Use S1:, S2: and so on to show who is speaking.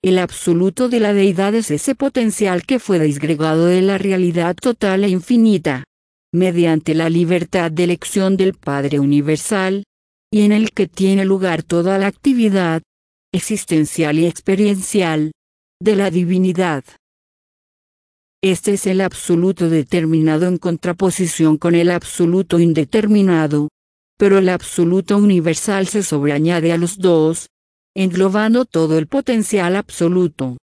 S1: El absoluto de la deidad es ese potencial que fue disgregado de la realidad total e infinita, mediante la libertad de elección del Padre Universal, y en el que tiene lugar toda la actividad, existencial y experiencial, de la divinidad. Este es el absoluto determinado en contraposición con el absoluto indeterminado, pero el absoluto universal se sobreañade a los dos, englobando todo el potencial absoluto.